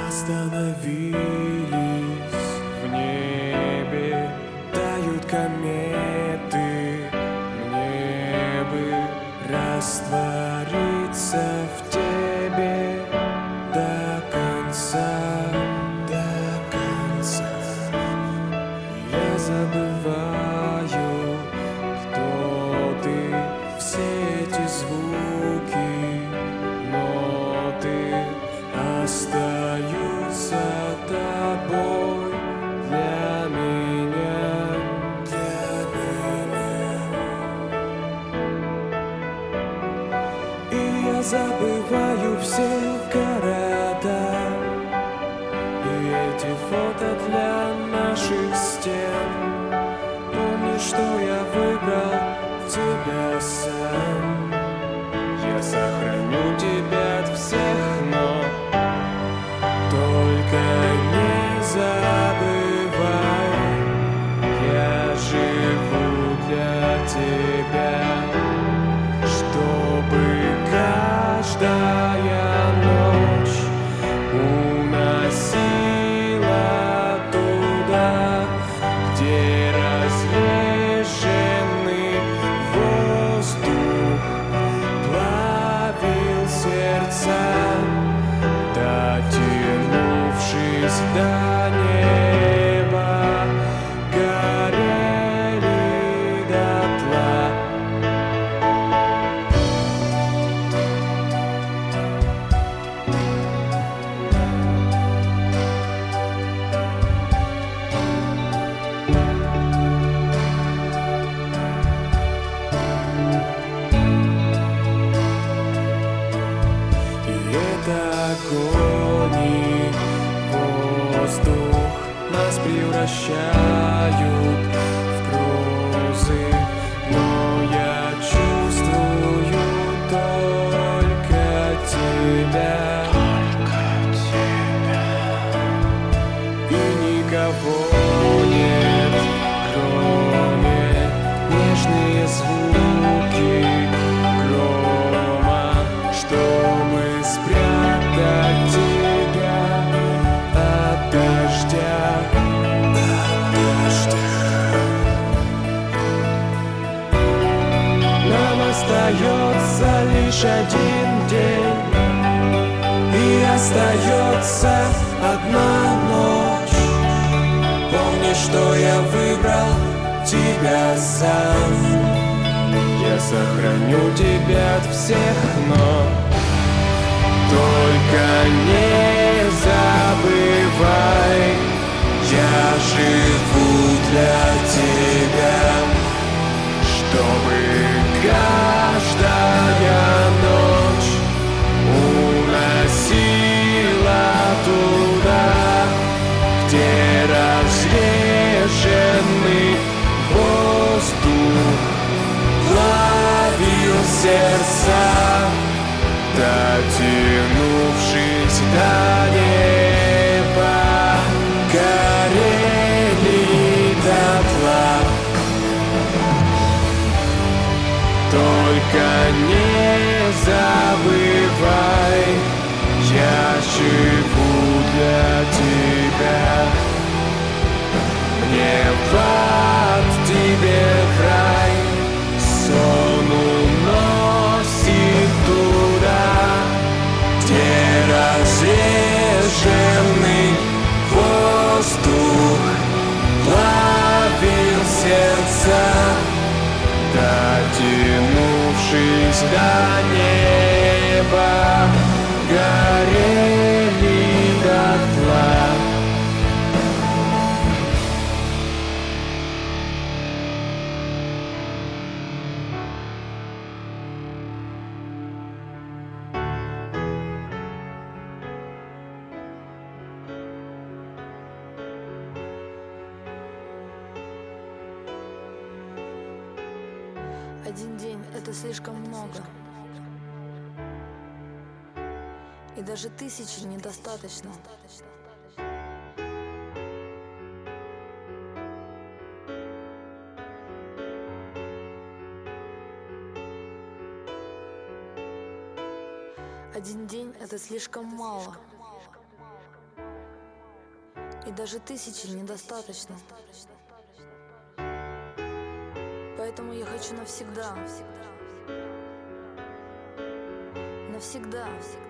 Остановились в небе, тают кометы. Мне бы раствориться в тебе до конца, до конца. Я забываю, кто ты, все эти звуки, ноты остаются тобой для меня, И я забываю все города и эти фото для наших стен. Помни, что я выбрал тебя сам. Я сохраню тебя от всех, но только не забывай, я живу для тебя, чтобы каждая ночь уносила туда, где разреженный воздух плавил сердца, дотянувшись до неба, горели дотла. И это огонь и воздух нас превращают в грозы, но я чувствую только тебя, и никого нет, кроме нежные звуки грома, чтобы спрятать тебя от дождя, Нам остается лишь один день, и остается одна ночь. Помни, что я выбрал тебя сам. Я сохраню тебя от всех, но только не забывай, я живу для тебя, чтобы каждая ночь уносила туда, где разреженный воздух плавил сердца, дотянувшись до неба, горели дотла. Только не забывай, я живу для тебя. Мне в ад тебе край, сон уносит туда, где разреженный воздух плавил сердца, дотянувшись до неба, горели дотла. Один день — это слишком много. И даже 1000 недостаточно. Один день — это слишком мало. И даже 1000 недостаточно. Поэтому я хочу навсегда. Навсегда.